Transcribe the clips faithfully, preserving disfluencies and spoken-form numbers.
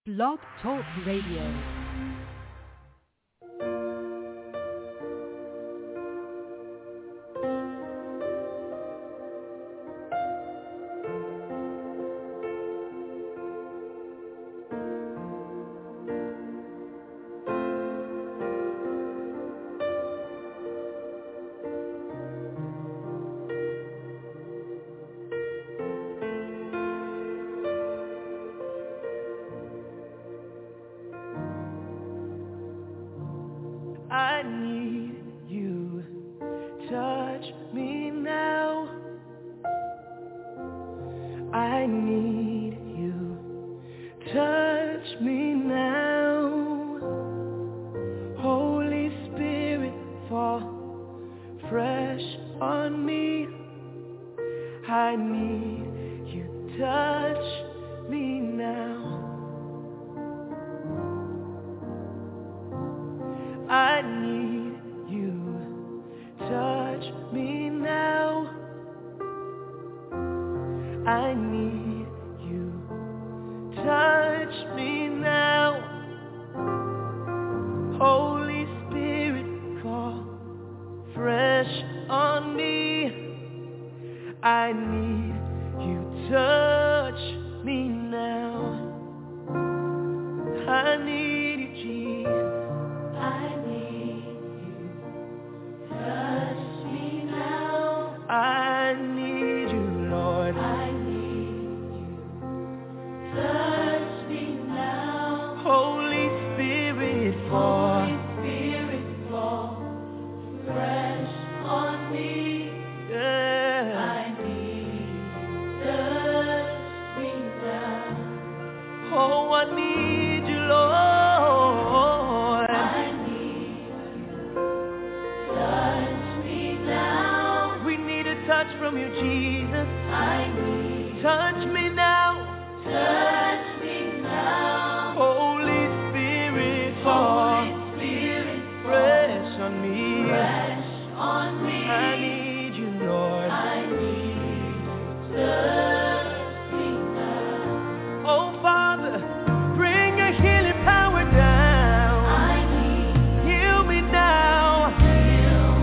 Blog Talk Radio.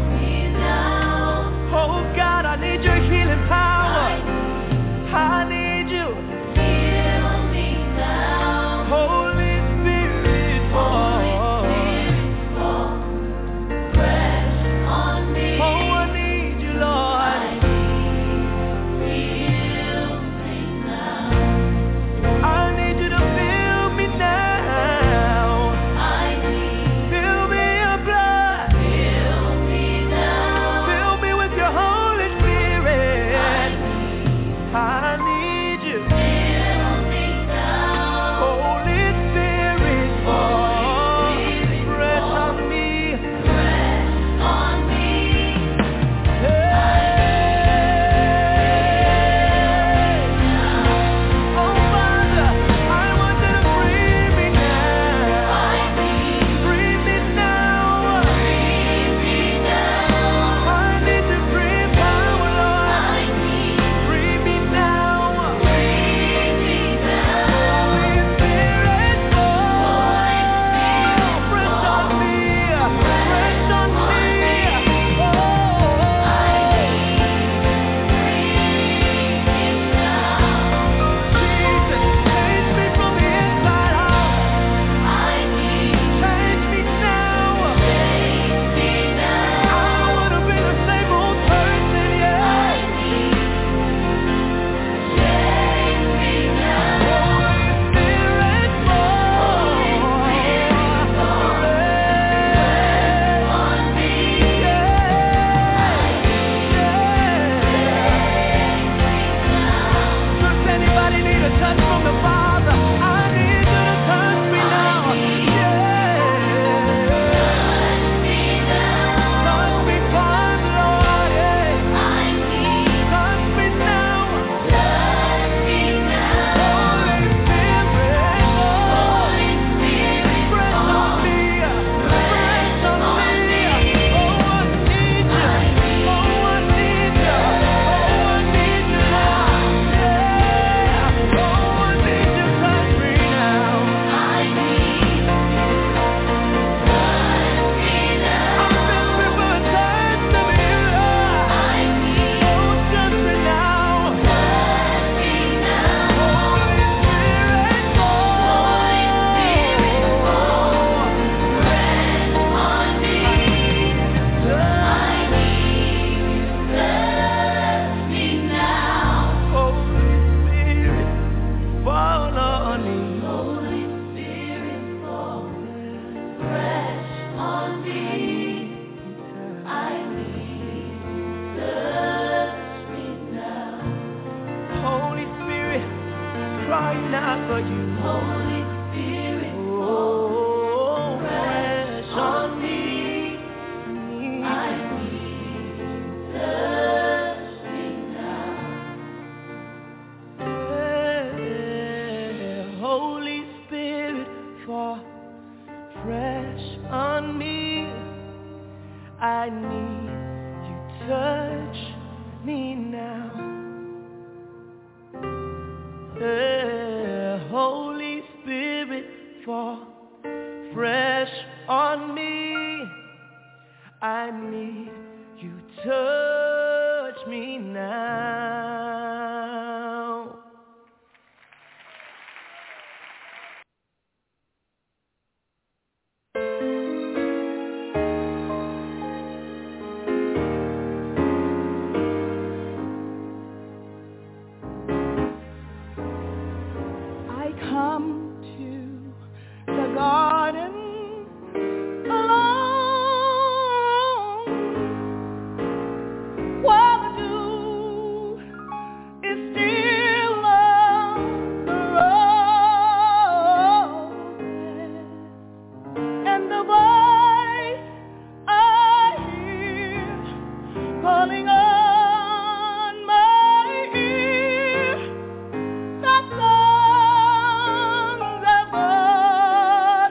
I need Holy Spirit, fall fresh on me. I need you, touch me now. I come to the garden alone, while the dew is still on the roses, and the voice I hear calling on my ear, that songs of God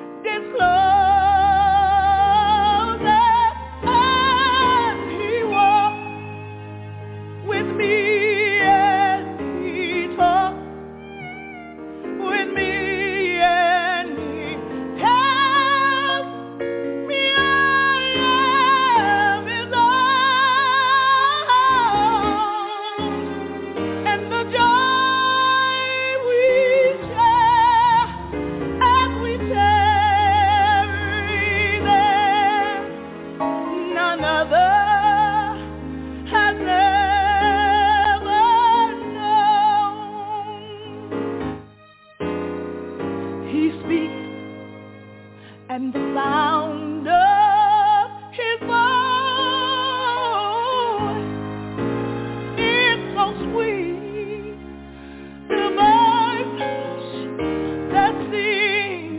discloses, and He walks with me and He talks with me and He tells me I am His own, and the joy we share as we tarry there, none other has ever known. He speaks, and the sound of His voice is so sweet. The birds that sing,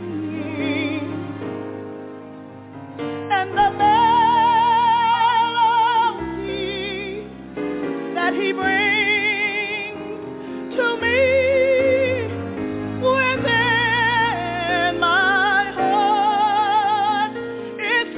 and the melody that He brings to me within my heart. It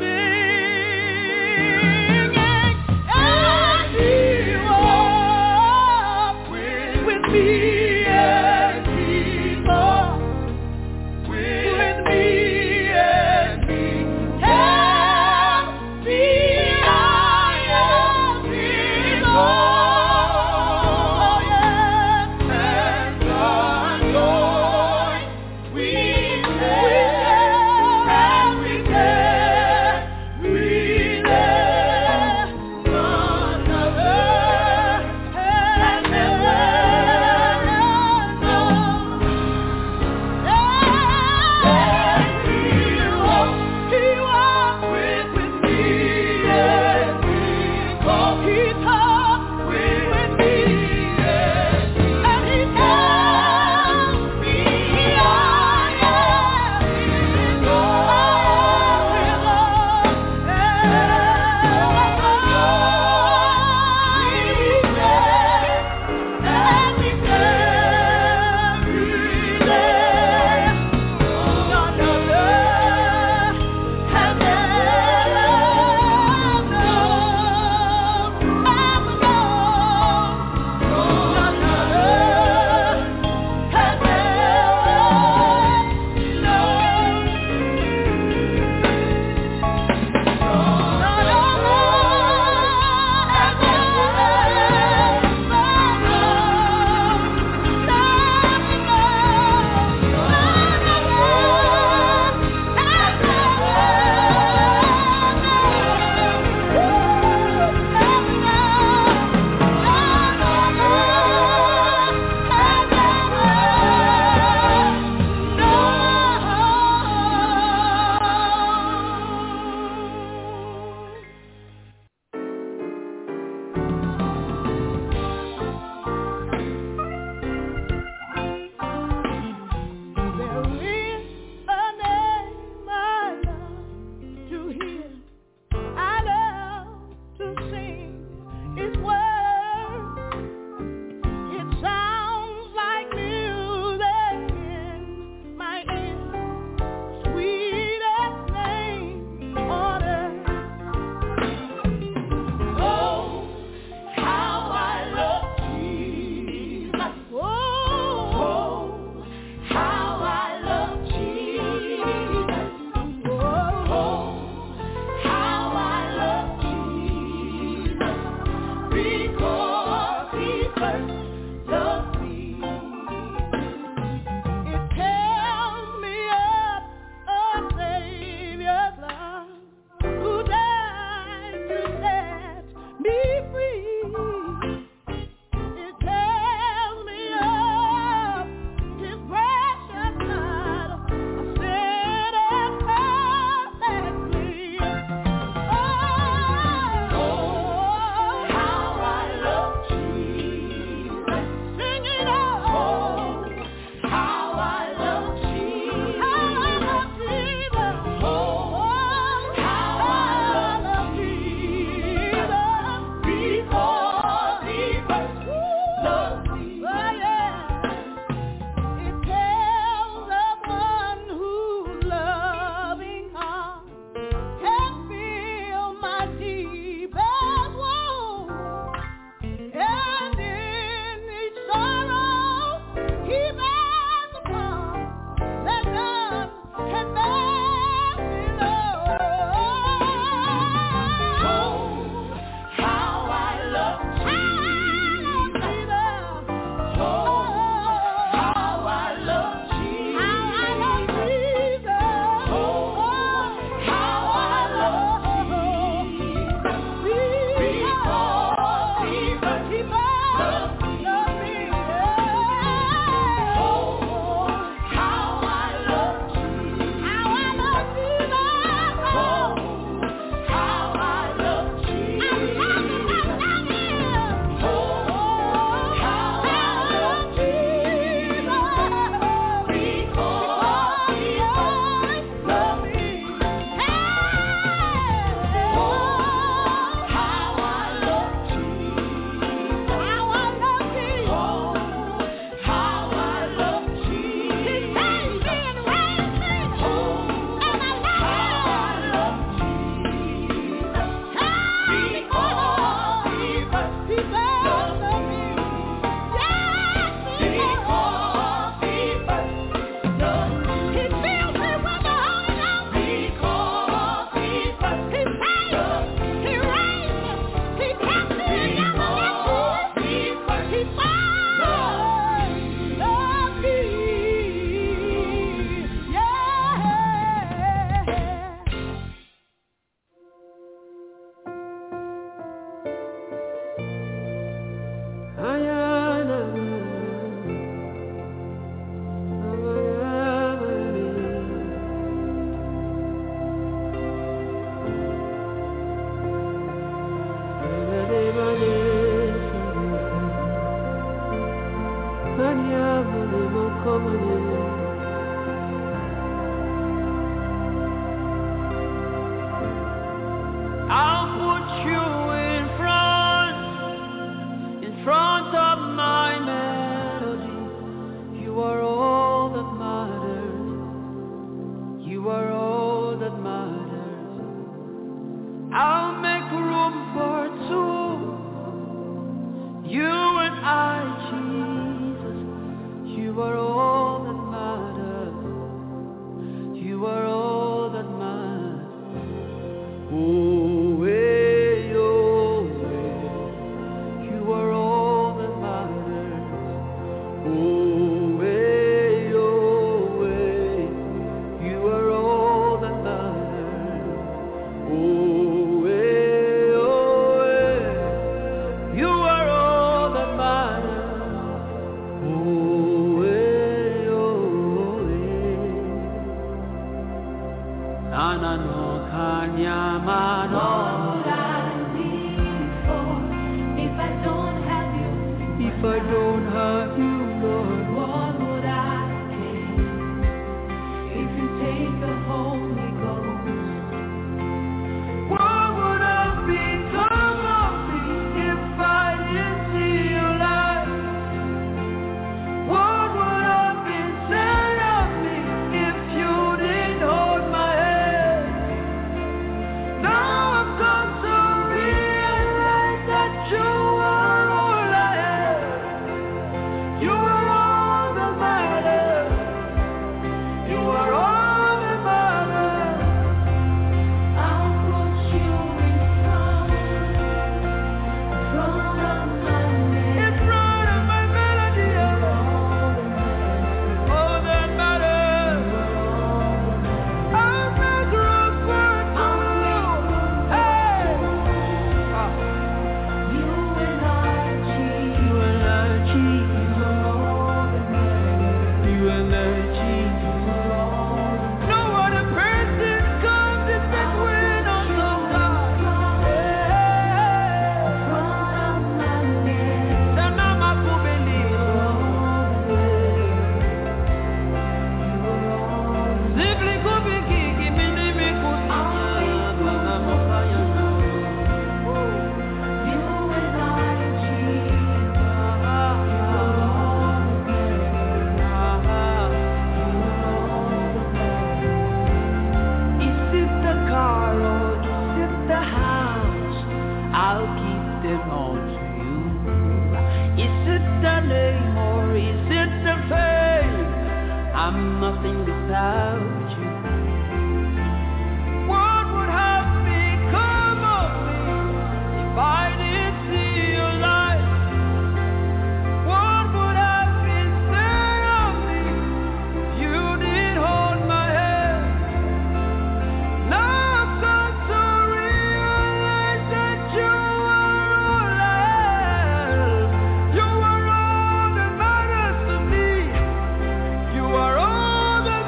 You are all that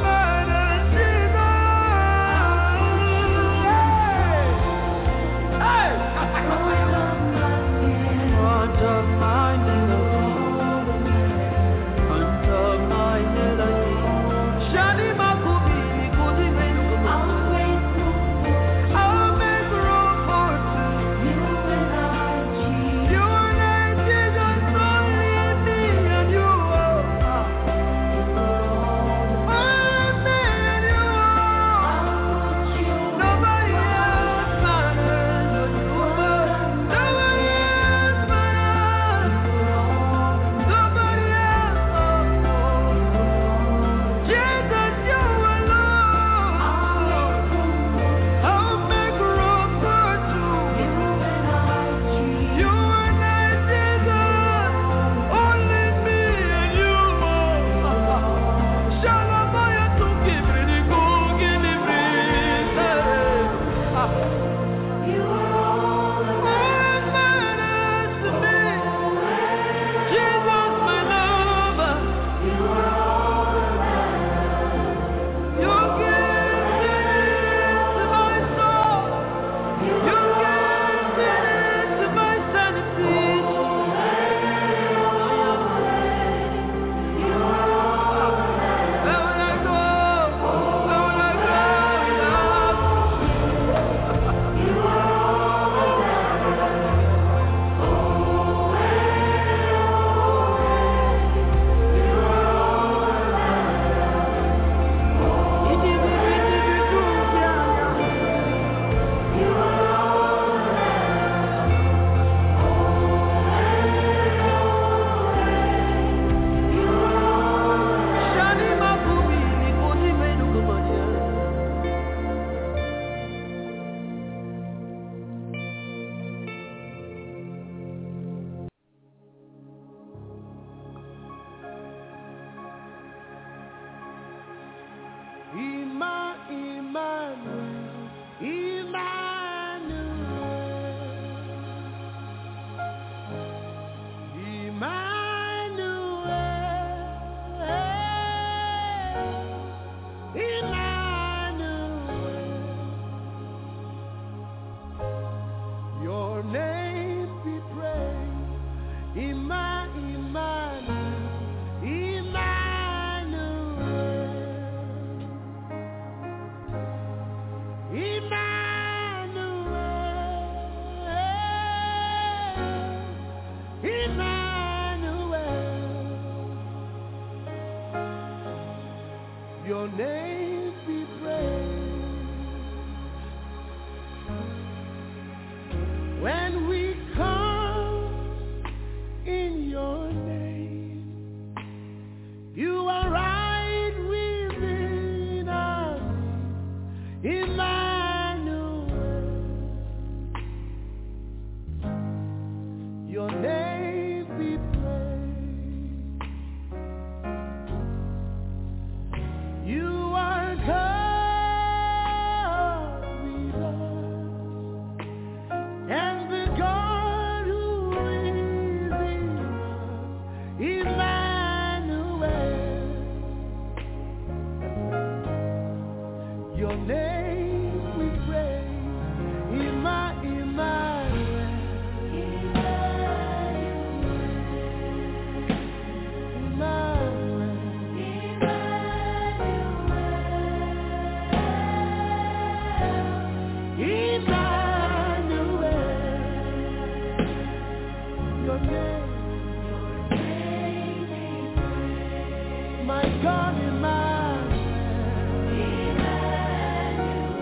your name we pray. Ima, Emmanuel. Emmanuel. Your name, my God, Emmanuel.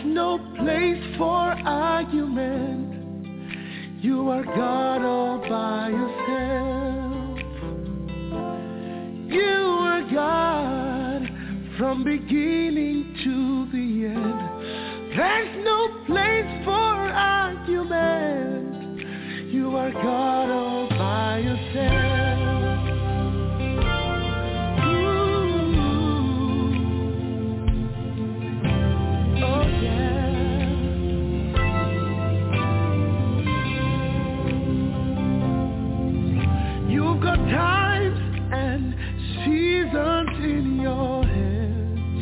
no place for argument. You are God all by yourself. You are God from beginning to the end. There's no place for argument. You are God all by yourself. Ooh. Oh yeah. You've got times and seasons in your hands.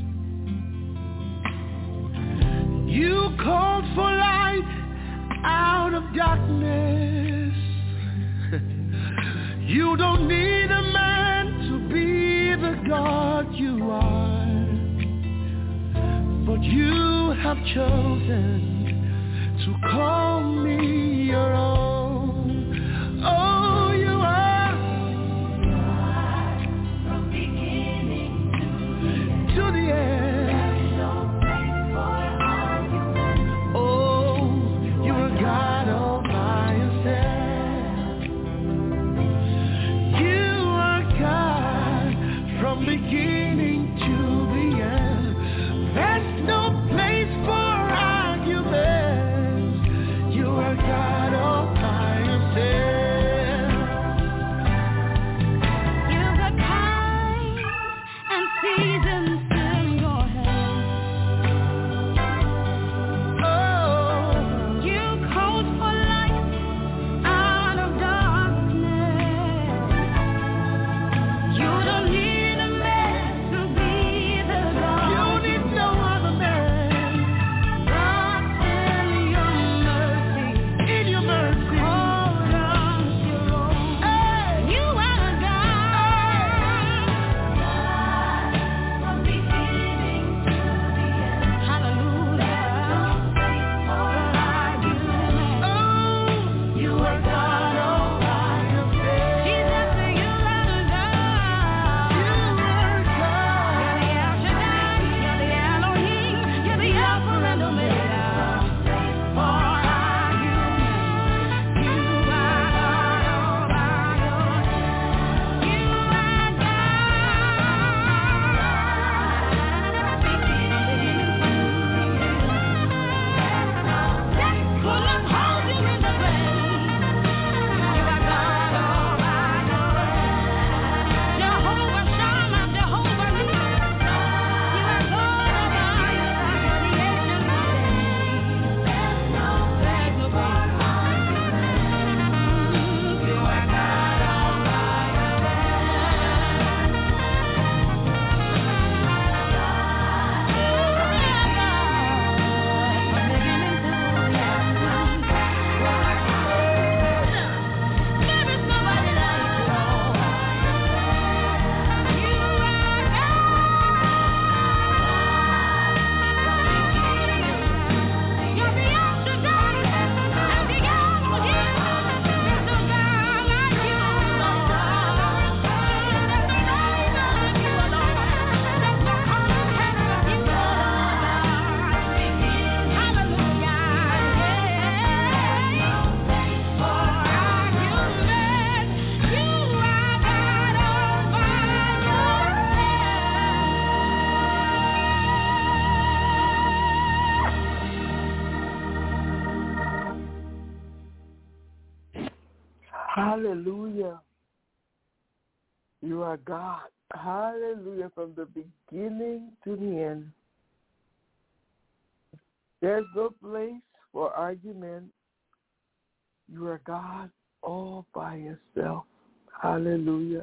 You called for light out of darkness. You don't need a man to be the God you are, but you have chosen to call me your own. Oh, you are from beginning to the end. Beginning to the end, there's no place for arguments. You are God all by yourself. You've got times and seasons in your hands. Oh, you called for light out of darkness. You don't need Hallelujah. You are God. Hallelujah. From the beginning to the end. There's no place for argument. You are God all by yourself. Hallelujah.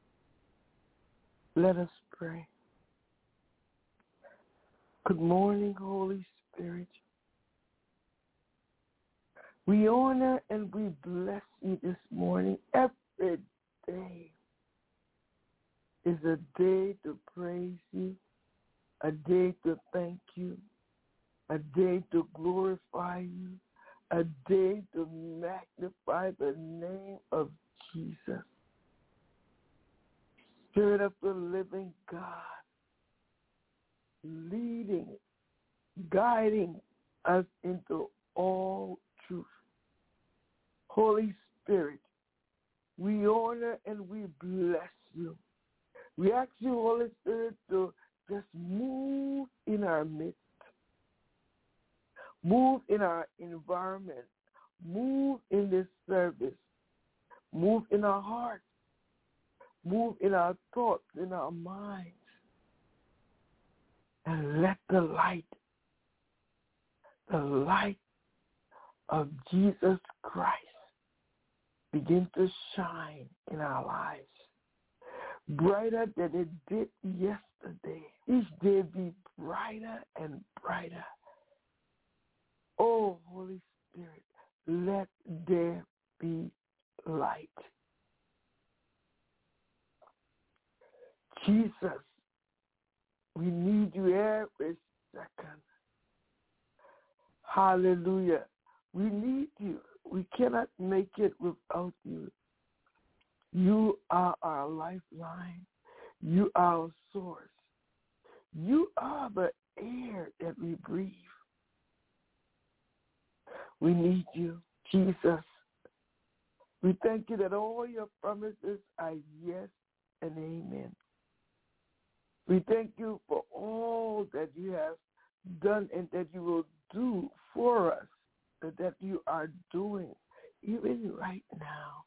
Let us pray. Good morning, Holy Spirit. We honor and we bless you this morning. Every day is a day to praise you, a day to thank you, a day to glorify you, a day to magnify the name of Jesus. Spirit of the living God, leading, guiding us into all truth. Holy Spirit, we honor and we bless you. We ask you, Holy Spirit, to just move in our midst. Move in our environment. Move in this service. Move in our hearts. Move in our thoughts, in our minds. And let the light, the light of Jesus Christ begin to shine in our lives. Brighter than it did yesterday. Each day be brighter and brighter. Oh, Holy Spirit, let there be light. Jesus, we need you every second. Hallelujah. We need you. We cannot make it without you. You are our lifeline. You are our source. You are the air that we breathe. We need you, Jesus. We thank you that all your promises are yes and amen. We thank you for all that you have done and that you will do for us, and that you are doing even right now.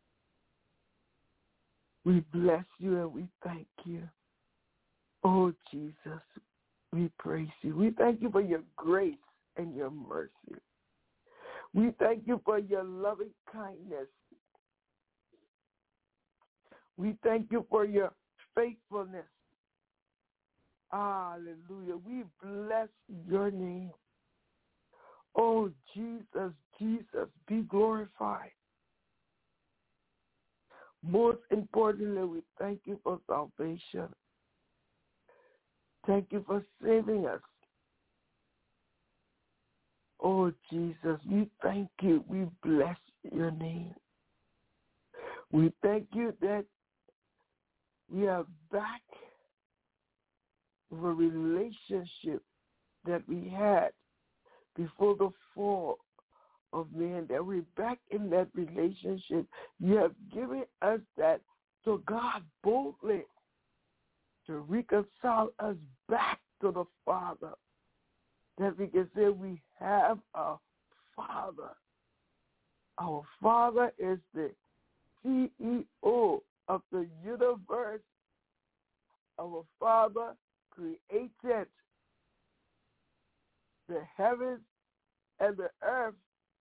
We bless you and we thank you. Oh, Jesus, we praise you. We thank you for your grace and your mercy. We thank you for your loving kindness. We thank you for your faithfulness. Hallelujah. We bless your name. Oh, Jesus, Jesus, be glorified. Most importantly, we thank you for salvation. Thank you for saving us. Oh, Jesus, we thank you. We bless your name. We thank you that we are back with a relationship that we had before the fall of man, that we're back in that relationship. You have given us that to God boldly to reconcile us back to the Father, that we can say we have a Father. Our Father is the C E O of the universe. Our Father created the heavens and the earth.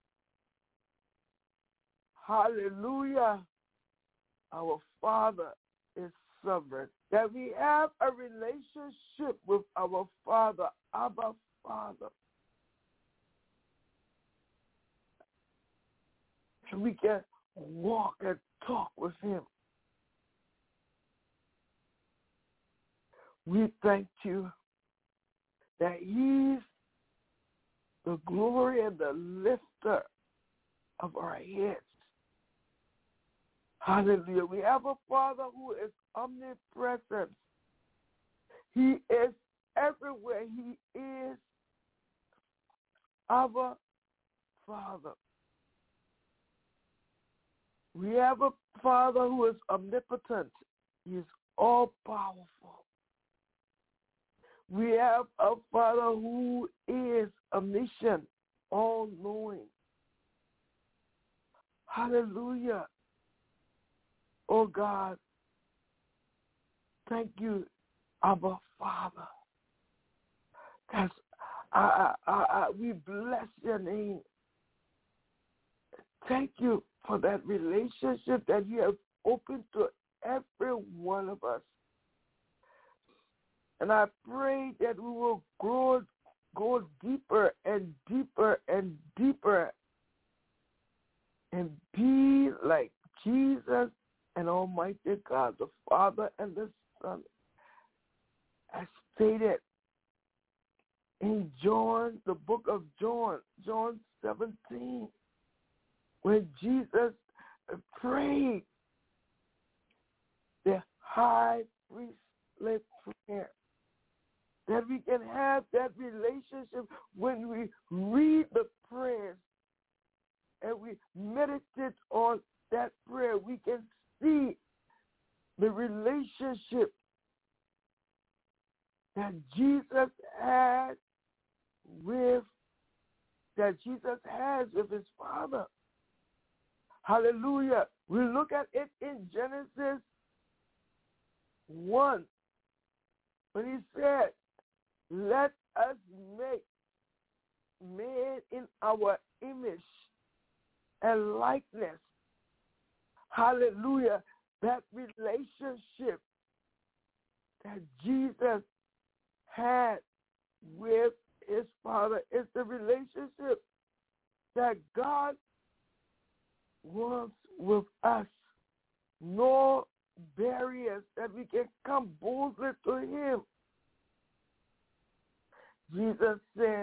Hallelujah. Our Father is sovereign. That we have a relationship with our Father, Abba Father. And we can walk and talk with him. We thank you that he's the glory and the lifter of our heads. Hallelujah. We have a Father who is omnipresent. He is everywhere. He is our Father. We have a Father who is omnipotent. He is all-powerful. We have a Father who is omniscient, all-knowing. Hallelujah. Oh, God, thank you, Abba Father. That's, I, I, I, we bless your name. Thank you for that relationship that you have opened to every one of us. And I pray that we will grow, go deeper and deeper and deeper and be like Jesus and Almighty God, the Father and the Son, as stated in John, the book of John, John seventeen, when Jesus prayed the high priestly prayer, that we can have that relationship when we read the prayers and we meditate on that prayer. We can see the relationship that Jesus had with, that Jesus has with his Father. Hallelujah. We look at it in Genesis one. When he said, let us make man in our image and likeness. Hallelujah. That relationship that Jesus had with his Father is the relationship that God wants with us. No barriers, that we can come boldly to him. Jesus said,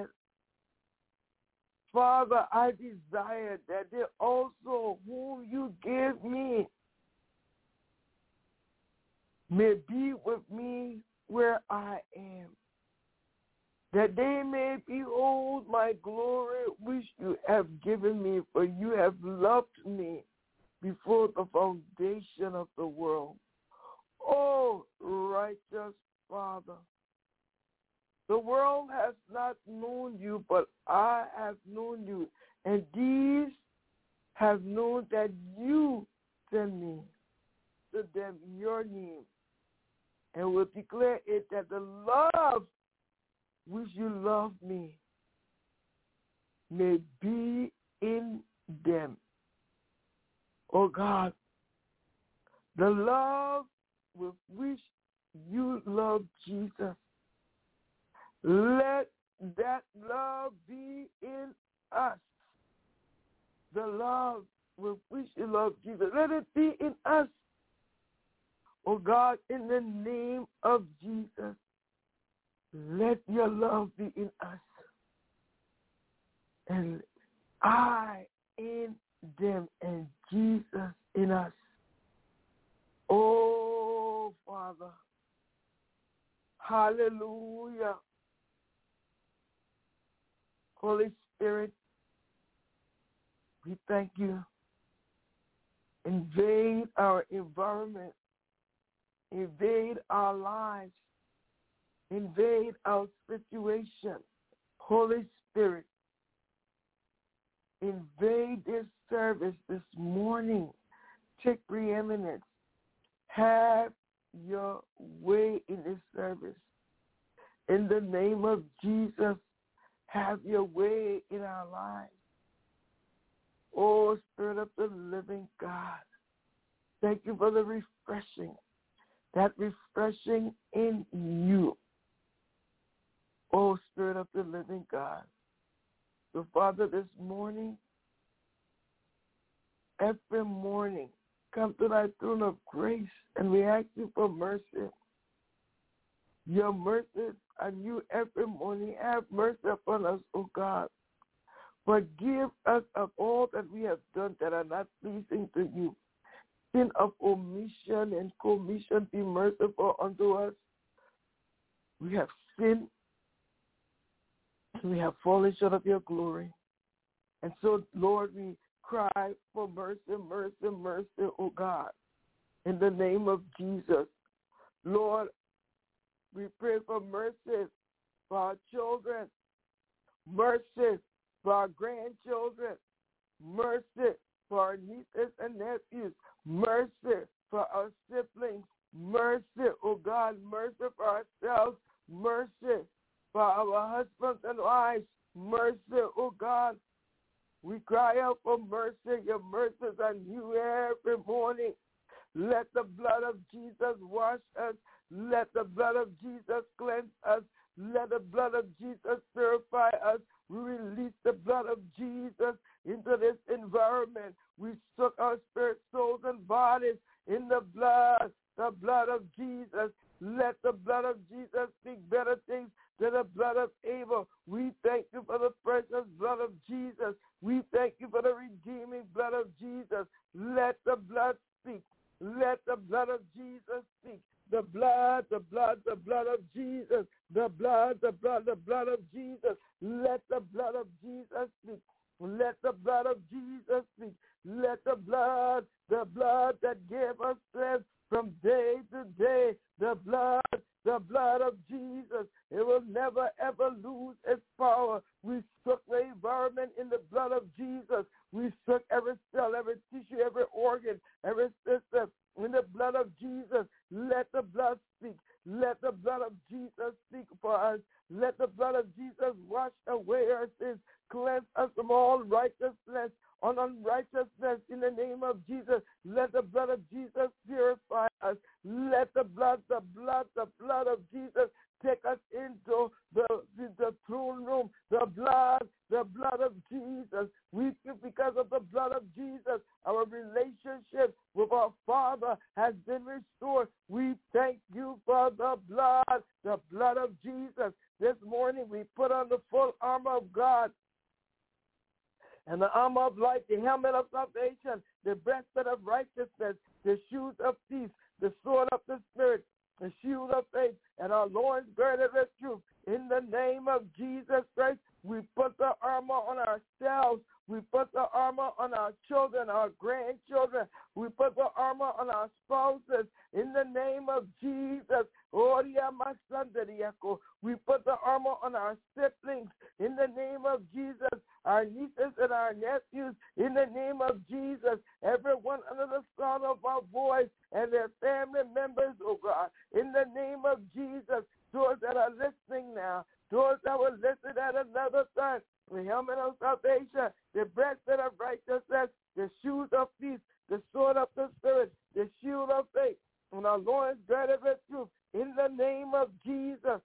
Father, I desire that they also whom you give me may be with me where I am, that they may behold my glory which you have given me, for you have loved me before the foundation of the world. Oh, righteous Father, the world has not known you, but I have known you, and these have known that you sent me to them in your name, and will declare it that the love which you love me may be in them. Oh God, the love with which you love Jesus, let that love be in us. The love with which you love Jesus, let it be in us. Oh God, in the name of Jesus, let your love be in us. And I in them and Jesus in us. Oh, Father. Hallelujah. Holy Spirit, we thank you. Invade our environment. Invade our lives. Invade our situation. Holy Spirit, invade this service this morning. Take preeminence. Have your way in this service. In the name of Jesus, have your way in our lives. Oh, Spirit of the living God, thank you for the refreshing, that refreshing in you. Oh, Spirit of the living God. So, Father, this morning, every morning, come to thy throne of grace, and we ask you for mercy. Your mercies are new every morning. Have mercy upon us, O God. Forgive us of all that we have done that are not pleasing to you. Sin of omission and commission, be merciful unto us. We have sinned. We have fallen short of your glory. And so, Lord, we cry for mercy, mercy, mercy, oh God, in the name of Jesus. Lord, we pray for mercy for our children, mercy for our grandchildren, mercy for our nieces and nephews, mercy for our siblings, mercy, oh God, mercy for ourselves, mercy for our husbands and wives, mercy, oh God. We cry out for mercy. Your mercies are new every morning. Let the blood of Jesus wash us. Let the blood of Jesus cleanse us. Let the blood of Jesus purify us. We release the blood of Jesus into this environment. We soak our spirit, souls, and bodies in the blood, the blood of Jesus. Let the blood of Jesus speak better things than the blood of Abel. We thank you for the precious blood of Jesus. We thank you for the redeeming blood of Jesus. Let the blood speak. Let the blood of Jesus speak. The blood, the blood, the blood of Jesus. The blood, the blood, the blood of Jesus. Let the blood of Jesus speak. Let the blood of Jesus speak. Let the blood, the blood that gave us strength from day to day, the blood, the blood of Jesus. It will never, ever lose its power. We soak the environment in the blood of Jesus. We soak every cell, every tissue, every organ, every system in the blood of Jesus. Let the blood speak. Let the blood of Jesus speak for us. Let the blood of Jesus wash away our sins, cleanse us from all righteousness, on unrighteousness in the name of Jesus. Let the blood of Jesus purify us. Let the blood, the blood, the blood of Jesus take us into the, the, the throne room. The blood, the blood of Jesus. We, because of the blood of Jesus, our relationship with our Father has been restored. We thank you for the blood, the blood of Jesus. This morning we put on the full armor of God and the armor of light, the helmet of salvation, the breastplate of righteousness, the shoes of peace, the sword of the Spirit, the shield of faith, and our loins girded with truth. In the name of Jesus Christ, we put the armor on ourselves. We put the armor on our children, our grandchildren. We put the armor on our spouses. In the name of Jesus, we put the armor on our siblings. In the name of Jesus, our nieces and our nephews. In the name of Jesus, everyone under the sound of our voice and their family members, oh God. In the name of Jesus, those that are listening now, those that will listen at another time, the helmet of salvation, the breastplate of righteousness, the shoes of peace, the sword of the Spirit, the shield of faith, and our loins girded with truth. In the name of Jesus,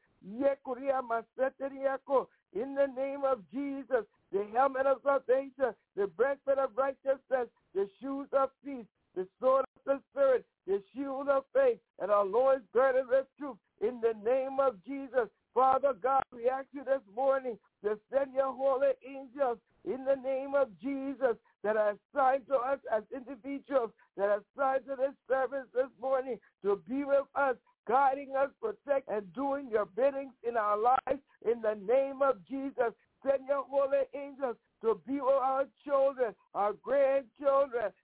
in the name of Jesus, the helmet of salvation, the breastplate of righteousness, the shoes of peace, the sword of the Spirit, the shield of faith, and our loins girded with truth. In the name of Jesus, Father God, we ask you this morning to send your holy angels in the name of Jesus that are assigned to us as individuals, that are assigned to this service this morning to be with us, guiding us, protect, and doing your biddings in our lives. In the name of Jesus, send your holy angels to be with our children, our grandchildren.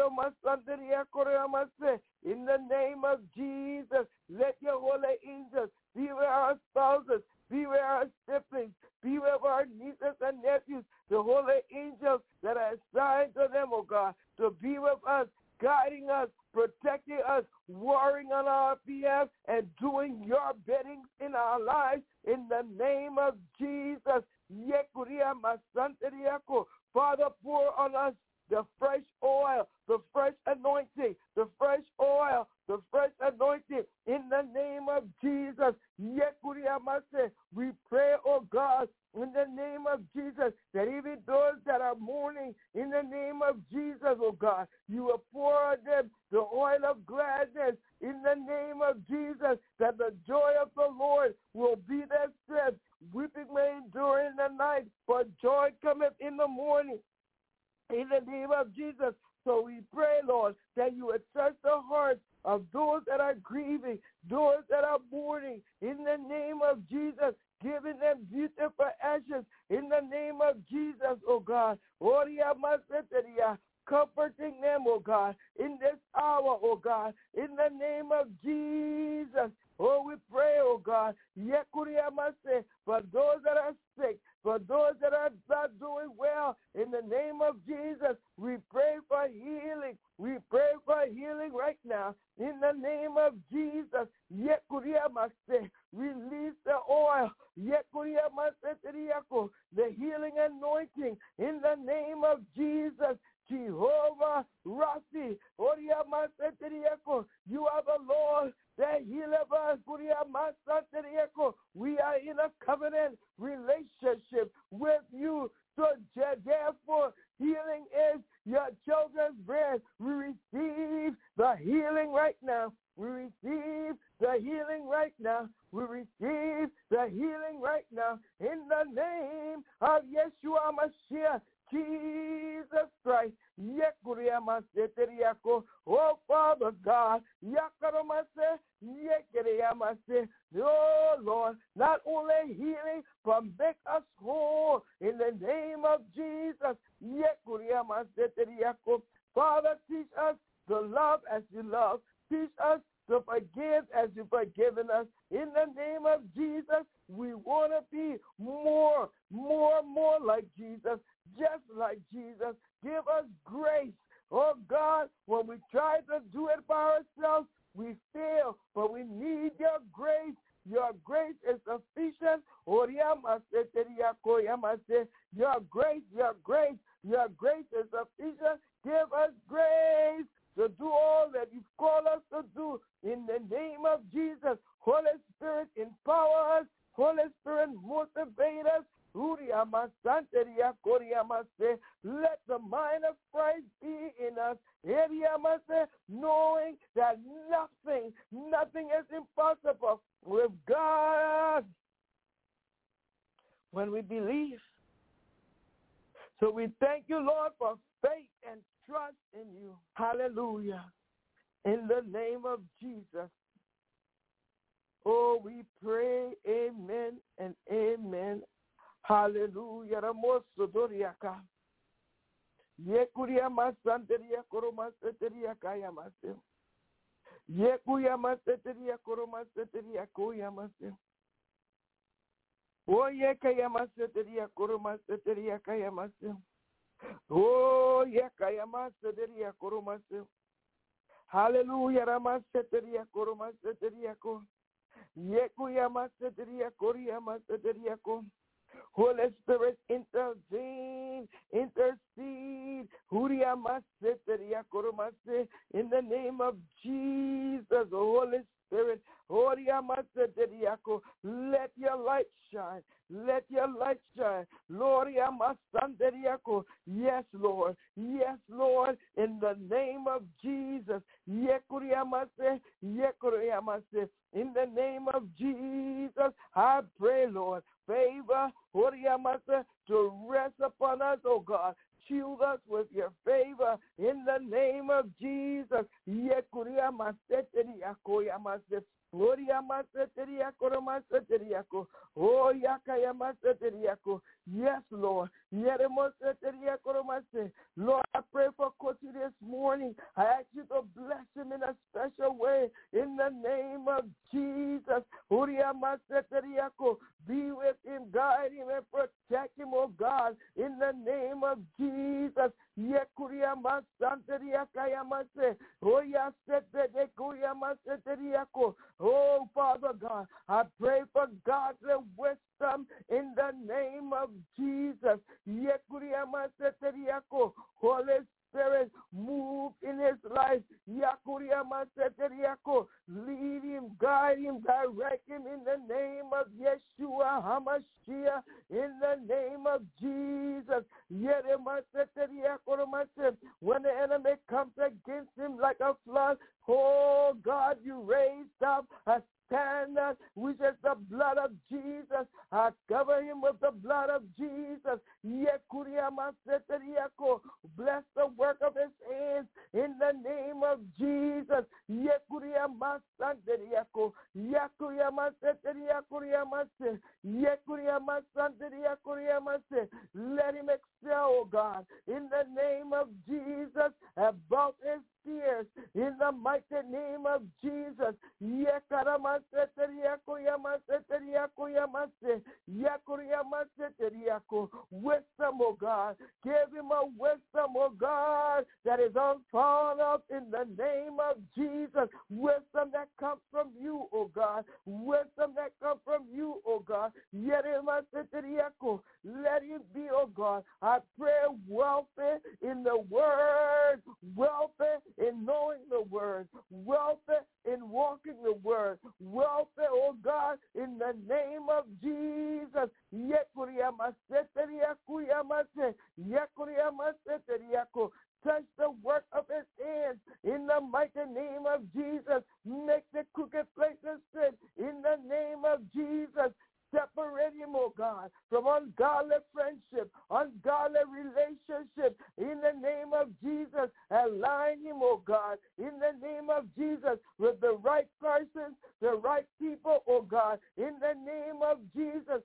In the name of Jesus, let your holy angels be with our spouses, be with our siblings, be with our nieces and nephews, the holy angels that are assigned to them, oh God, to be with us, guiding us, protecting us, warring on our behalf, and doing your bidding in our lives. In the name of Jesus, Father, pour on us the fresh oil, the fresh anointing, the fresh oil, the fresh anointing in the name of Jesus. We pray, oh God, in the name of Jesus, that even those that are mourning, in the name of Jesus, oh God, you will pour on them the oil of gladness in the name of Jesus, that the joy of the Lord will be their strength. Weeping may endure in the night, but joy cometh in the morning. In the name of Jesus. So we pray, Lord, that you would touch the hearts of those that are grieving, those that are mourning, in the name of Jesus, giving them beautiful ashes, in the name of Jesus, oh God. Comforting them, oh God, in this hour, oh God, in the name of Jesus. Oh, we pray, oh God, for those that are sick, for those that are not doing well, in the name of Jesus, we pray for healing. We pray for healing right now. In the name of Jesus, release the oil, the healing anointing, in the name of Jesus. Jehovah Rapha, you are the Lord that healeth us. We are in a covenant relationship with you. So therefore, healing is your children's bread. We receive the healing right now. We receive the healing right now. We receive the healing right now. In the name of Yeshua Mashiach, Jesus Christ. Oh, Father God. Oh, Lord, not only healing, but make us whole in the name of Jesus. Father, teach us to love as you love. Teach us to forgive as you've forgiven us. In the name of Jesus, we want to be more, more, more like Jesus, just like Jesus. Give us grace. Oh, God, when we try to do it by ourselves, we fail, but we need your grace. Your grace is sufficient. Your grace, your grace, your grace is sufficient. Give us grace to do all that you've called us to do in the name of Jesus. Holy Spirit, empower us. Holy Spirit, motivate us. Let the mind of Christ be in us, knowing that nothing, nothing is impossible with God when we believe. So we thank you, Lord, for faith and trust in you. Hallelujah. In the name of Jesus. Oh, we pray, amen and amen. Hallelujah. Ramosodoriaka. Yekuria masanteria koromaseteria kayamase. Yekuya maseteria koromaseteria koyamase. Oh, yekayamaseteria koromaseteria kayamase. Oh, yekayamaseteria koromase. Hallelujah. Ramaseteria koromaseteria ko. Yekuya maseteria koria maseteria ko. Holy Spirit, intervene, intercede. In the name of Jesus, Holy Spirit, let your light shine. Let your light shine. Lord, yes, Lord. Yes, Lord, in the name of Jesus. In the name of Jesus, I pray, Lord, favor, to rest upon us, oh God. Shield us with your favor in the name of Jesus. Oh, yes, Lord. Lord, I pray for Kochi this morning. I ask you to bless him in a special way in the name of Jesus. Be with him, guide him, and protect him, oh God, in the name of Jesus. Oh, Father God, I pray for godly wisdom in the name of Jesus. Holy Spirit, move in his life. Lead him, guide him, direct him in the name of Yeshua HaMashiach, in the name of Jesus. When the enemy comes against him like a flood, oh God, you raised up a standard, which is the blood of Jesus. I cover him with the blood of Jesus. Bless the work of his hands in the name of Jesus. Let him excel, oh God, in the name of Jesus, above his fears, in the mighty name of Jesus. Wisdom, oh God. Give him a wisdom, oh God, that is unfound up in the name of Jesus. Wisdom that comes from you, oh God. Wisdom that comes from you, oh God. Let him be, oh God. I pray welfare in the word, welfare in knowing the word, welfare in walking the word, welfare, oh God, in the name of Jesus. Touch the work of his hands in the mighty name of Jesus. Make the crooked places straight in the name of Jesus. Separate him, oh God, from ungodly friendship, ungodly relationship. Align him, oh God, in the name of Jesus, with the right persons, the right people, oh God, in the name of Jesus.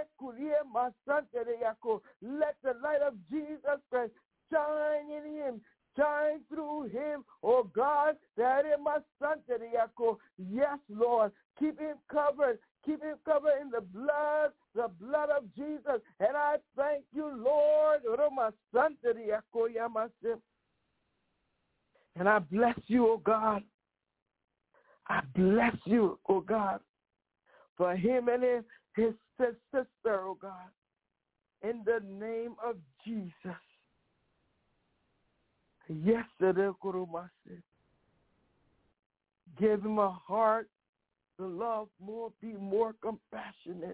Let the light of Jesus Christ shine in him, shine through him, oh God. Yes, Lord, keep him covered. Keep him covered in the blood, the blood of Jesus. And I thank you, Lord. And I bless you, oh God. I bless you, oh God, for him and his, his sister, oh God. In the name of Jesus. Yes, give him a heart to love more, be more compassionate.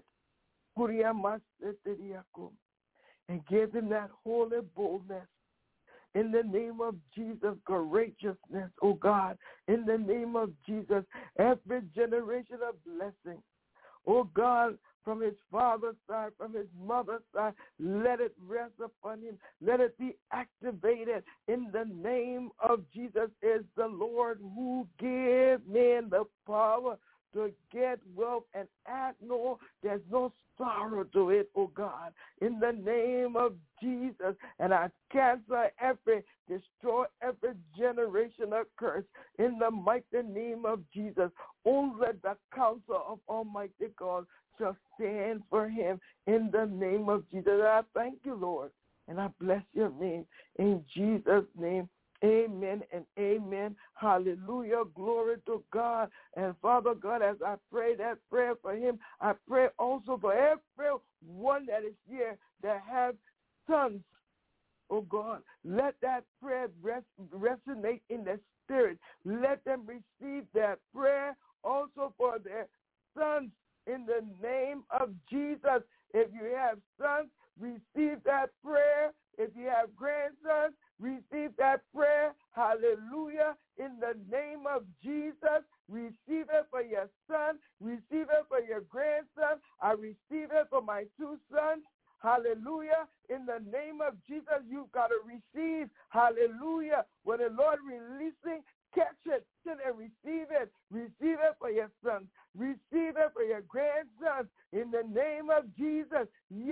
And give him that holy boldness. In the name of Jesus, courageousness, oh God. In the name of Jesus, every generation of blessing. Oh God, from his father's side, from his mother's side, let it rest upon him. Let it be activated. In the name of Jesus is the Lord who gives man the power to get wealth and add no, there's no sorrow to it, oh God. In the name of Jesus, and I cancel every, destroy every generation of curse. In the mighty name of Jesus, only the counsel of Almighty God shall stand for him. In the name of Jesus, and I thank you, Lord, and I bless your name. In Jesus' name, amen and amen. Hallelujah. Glory to God. And Father God, as I pray that prayer for him, I pray also for everyone that is here that have sons. Oh God, let that prayer rest, resonate in their spirit. Let them receive that prayer also for their sons in the name of Jesus. If you have sons, receive that prayer. If you have grandsons, receive that prayer. Hallelujah. In the name of Jesus, receive it for your son. Receive it for your grandson. I receive it for my two sons. Hallelujah. In the name of Jesus, you've got to receive. Hallelujah. When the Lord releasing, catch it and receive it. Receive it for your sons. Receive it for your grandsons. In the name of Jesus.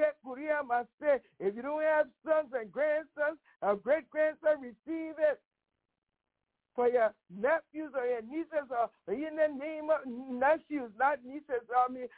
If you don't have sons and grandsons, a great-grandson, receive it for your nephews or your nieces, or in the name of nephews, not nieces. I mean,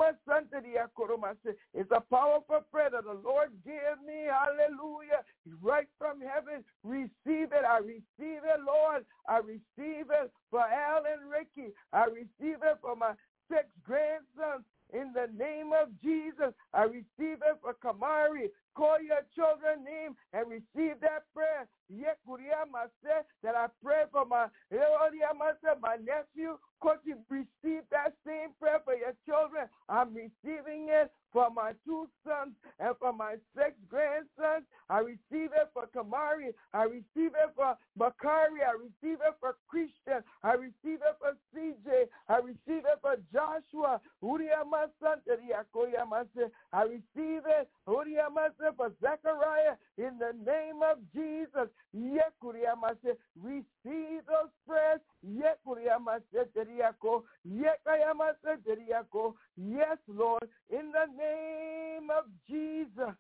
it's a powerful prayer that the Lord gave me. Hallelujah. Right from heaven. Receive it. I receive it, Lord. I receive it for Al and Ricky. I receive it for my six grandsons. In the name of Jesus, I receive it for Kamari. Call your children's name and receive that prayer. That I pray for my, my nephew. Could you receive that same prayer for your children? I'm receiving it for my two sons and for my six grandsons. I receive it for Kamari. I receive it for Bakari. I receive it for Christian. I receive it for C J. I receive it for Joshua. I receive it for Zechariah in the name of Jesus. Receive those prayers. Yes, Lord, in the name of Jesus.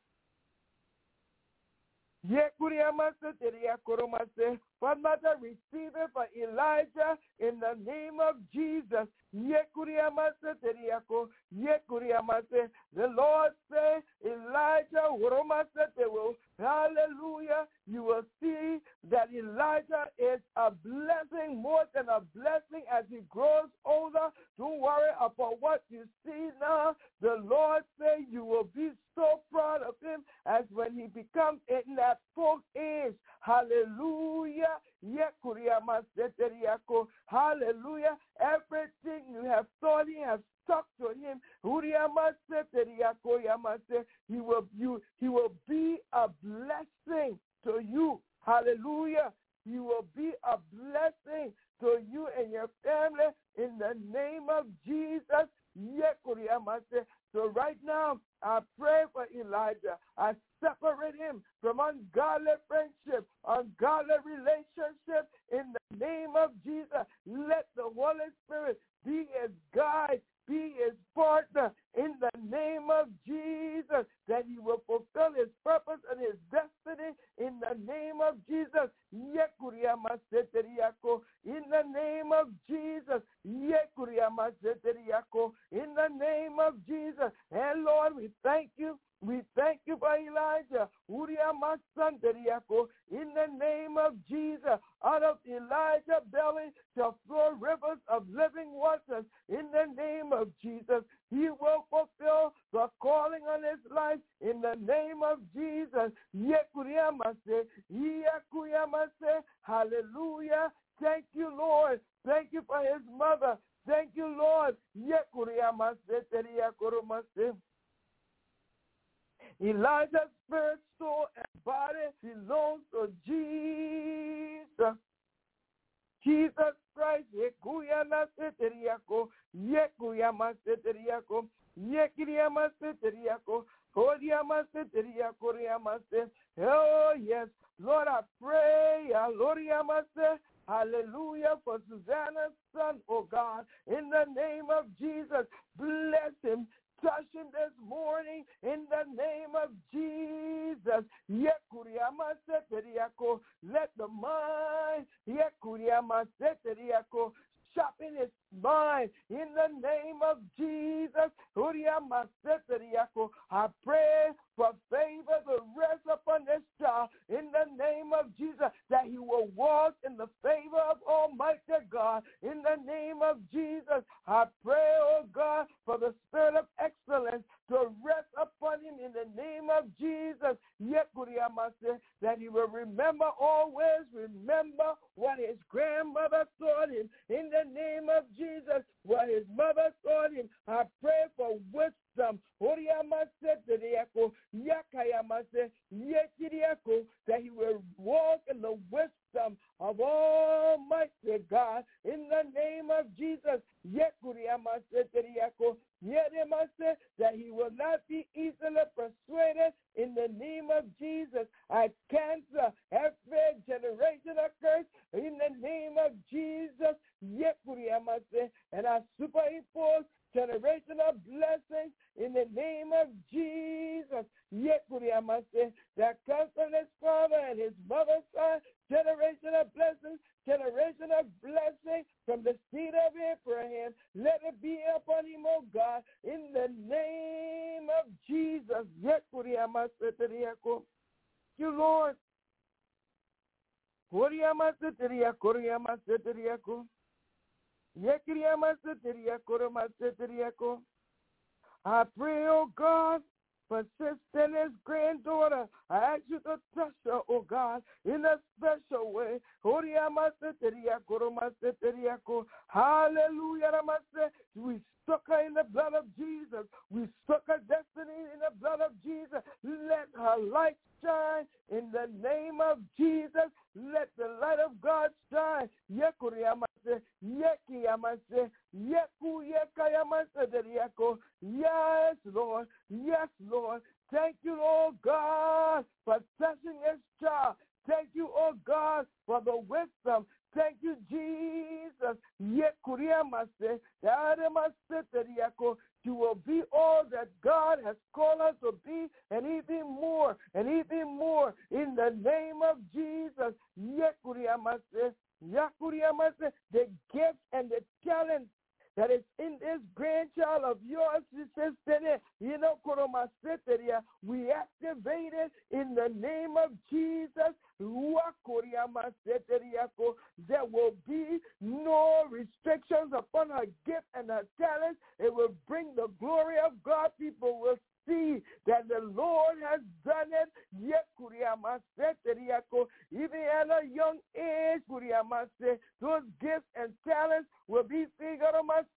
Father, receive it for Elijah in the name of Jesus. The Lord say, Elijah, hallelujah, you will see that Elijah is a blessing, more than a blessing as he grows older. Don't worry about what you see now. The Lord say you will be so proud of him as when he becomes in that full age. Hallelujah. Hallelujah. Everything you have thought he has stuck to him. He will, you, he will be a blessing to you. Hallelujah. He will be a blessing to you and your family in the name of Jesus. So right now, I pray for Elijah. I separate him from ungodly friendship, ungodly relationship in the name of Jesus. Let the Holy Spirit be his guide, be his partner in the name of Jesus, that he will fulfill his purpose and his destiny in the name of Jesus. In the name of Jesus. In the name of Jesus. And Lord, we thank you. We thank you for Elijah. In the name of Jesus, out of Elijah's belly shall flow rivers of living waters. In the name of Jesus, he will fulfill the calling on his life. In the name of Jesus. Hallelujah. Thank you, Lord. Thank you for his mother. Thank you, Lord. Elijah's spirit, soul, and body belongs to Jesus. Jesus Christ. Oh, yes. Lord, I pray. Hallelujah for Susanna's son, oh God. In the name of Jesus, bless him. Touch him this morning in the name of Jesus. Let the mind sharpen his mind in the name of Jesus. I pray for favor to rest upon this child in the name of Jesus, that he will walk in the favor of Almighty God in the name of Jesus. I pray, oh God, for the spirit of excellence to rest upon him in the name of Jesus, that he will remember always, remember what his grandmother taught him in the name of Jesus, what his mother taught him. I pray for wisdom, that he will walk in the wisdom of Almighty God in the name of Jesus. That he will not be easily persuaded in the name of Jesus. I cancel every generational curse in the name of Jesus. And I superimpose generational blessings in the name of Jesus. That comes from his father and his mother's side, generational blessings, generational blessing from the seed of Abraham. Let it be upon him, oh God, in the name of Jesus. You, Lord. I pray, oh God, for Sister and his granddaughter. I ask you to touch her, oh God, in a special way. Hallelujah. We stuck her in the blood of Jesus. We stuck her destiny in the blood of Jesus. Let her light shine in the name of Jesus. Let the light of God shine. Yes, Lord. Yes, Lord. Thank you, oh God, for touching this child. Thank you, oh God, for the wisdom. Thank you, Jesus. You will be all that God has called us to be, and even more, and even more, in the name of Jesus. The gift and the talent that is in this grandchild of yours, sister, you know, we activate it in the name of Jesus. There will be no restrictions upon her gift and her talent. It will bring the glory of God. People will see that the Lord has done it. Even at a young age, those gifts and talents will be figured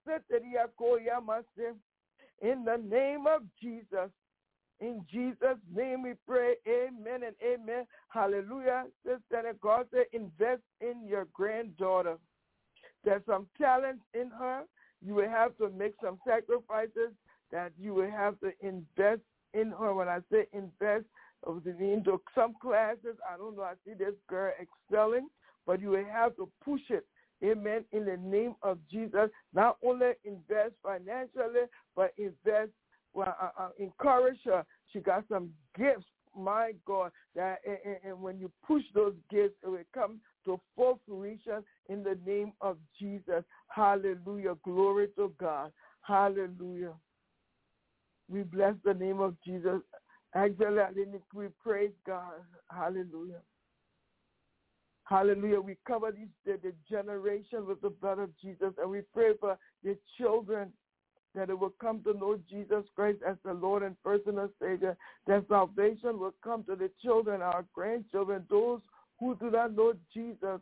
in the name of Jesus. In Jesus' name we pray. Amen and amen. Hallelujah. Sister, and God said, invest in your granddaughter. There's some talent in her. you will have to make some sacrifices, that you will have to invest in her. When I say invest, into some classes, I don't know, I see this girl excelling, but you will have to push it. Amen. In the name of Jesus, not only invest financially, but invest, well, uh, uh, encourage her. She got some gifts, my God, that and, and when you push those gifts, it will come to full fruition in the name of Jesus. Hallelujah. Glory to God. Hallelujah. We bless the name of Jesus. Actually, we praise God. Hallelujah. Hallelujah. We cover these, the, the generation with the blood of Jesus, and we pray for the children that it will come to know Jesus Christ as the Lord and personal Savior, that salvation will come to the children, our grandchildren, those who do not know Jesus.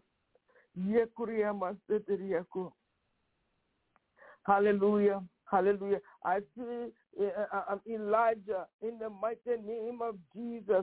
Hallelujah. Hallelujah. I see uh, Elijah in the mighty name of Jesus.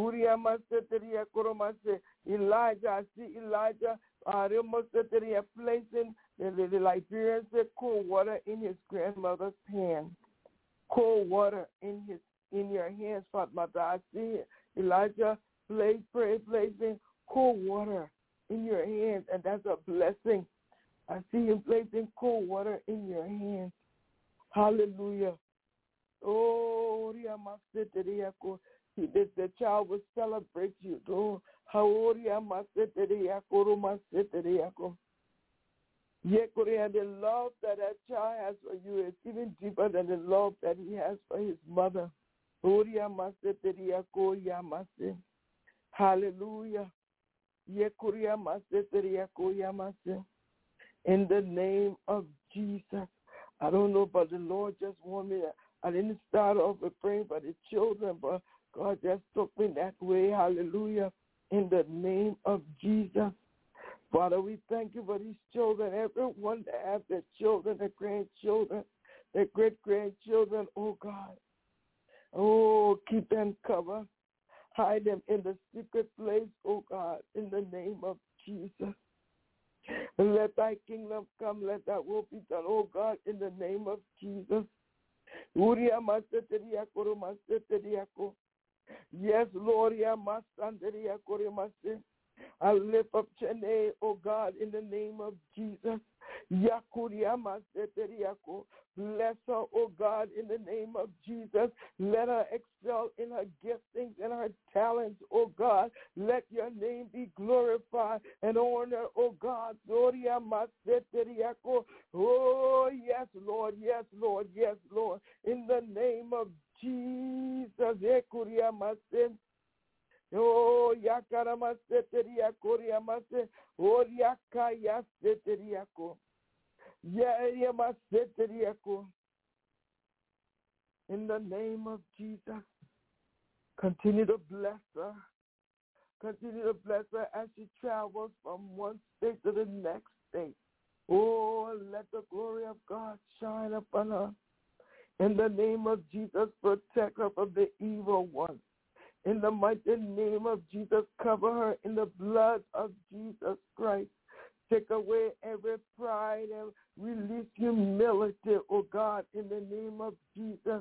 Elijah, I see Elijah uh, placing the, the, the Liberians cold water in his grandmother's hand. Cold water in his in your hands, Father. I see Elijah place, pray, placing cold water in your hands, and that's a blessing. I see him placing cold water in your hands. Hallelujah. Oh, the, the child will celebrate you. Oh, the love that that child has for you is even deeper than the love that he has for his mother. Hallelujah. In the name of Jesus. I don't know, but the Lord just wanted me to, I didn't start off with praying for the children, but God just took me that way. Hallelujah. In the name of Jesus. Father, we thank you for these children, everyone that have their children, their grandchildren, their great-grandchildren, oh God. Oh, keep them covered. Hide them in the secret place, oh God, in the name of Jesus. Let thy kingdom come, let thy will be done, oh God, in the name of Jesus. Yes, Lord, I lift up Chene, oh God, in the name of Jesus. Bless her, oh God, in the name of Jesus. Let her excel in her giftings and her talents, oh God. Let your name be glorified and honored, oh God. Oh, yes, Lord, yes, Lord, yes, Lord. In the name of Jesus. Oh, yakaramaseteria koriamase. Oh, yakayaseteriako. Yayamaseteriako. In the name of Jesus, continue to bless her. Continue to bless her as she travels from one state to the next state. Oh, let the glory of God shine upon her. In the name of Jesus, protect her from the evil one. In the mighty name of Jesus, cover her in the blood of Jesus Christ. Take away every pride and release humility, oh God, in the name of Jesus.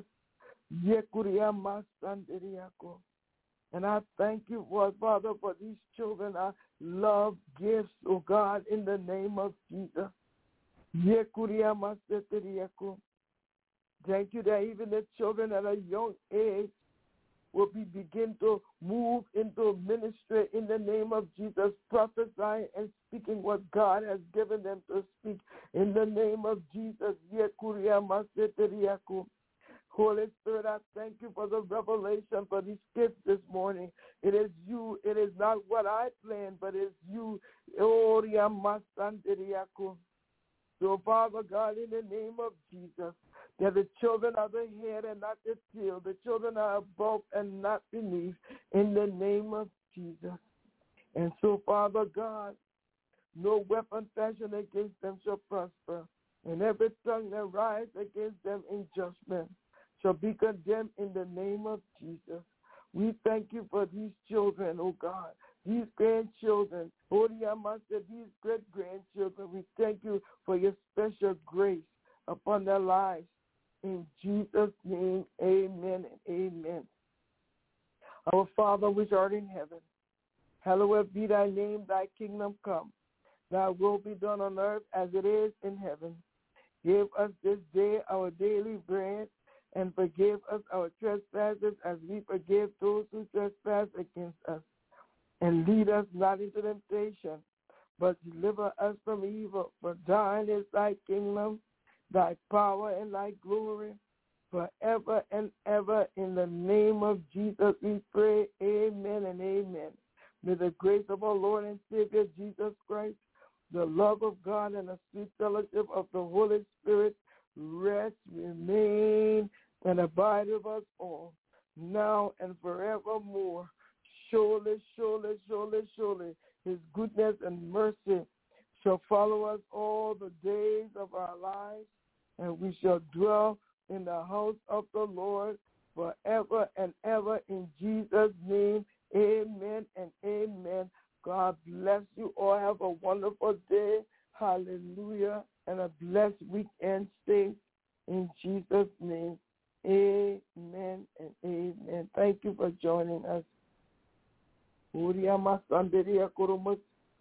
And I thank you, Lord, Father, for these children. I love gifts, oh God, in the name of Jesus. Thank you that even the children at a young age will be begin to move into ministry in the name of Jesus, prophesying and speaking what God has given them to speak in the name of Jesus. Holy Spirit, I thank you for the revelation for these kids this morning. It is you. It is not what I planned, but it's you. So, Father God, in the name of Jesus, that the children are the head and not the tail. The children are above and not beneath, in the name of Jesus. And so, Father God, no weapon fashioned against them shall prosper, and every tongue that rises against them in judgment shall be condemned in the name of Jesus. We thank you for these children, oh God, these grandchildren, Holy Master, these great grandchildren. We thank you for your special grace their lives. In Jesus' name, amen and amen. Our Father which art in heaven, hallowed be thy name, thy kingdom come. Thy will be done on earth as it is in heaven. Give us this day our daily bread, and forgive us our trespasses as we forgive those who trespass against us. And lead us not into temptation, but deliver us from evil. For thine is thy kingdom, thy power, and thy glory, forever and ever. In the name of Jesus we pray, amen and amen. May the grace of our Lord and Savior Jesus Christ, the love of God, and the sweet fellowship of the Holy Spirit rest, remain, and abide with us all, now and forevermore. Surely, surely, surely, surely, his goodness and mercy shall follow us all the days of our lives, and we shall dwell in the house of the Lord forever and ever. In Jesus' name, amen and amen. God bless you all. Have a wonderful day. Hallelujah. And a blessed weekend stay. In Jesus' name, amen and amen. Thank you for joining us.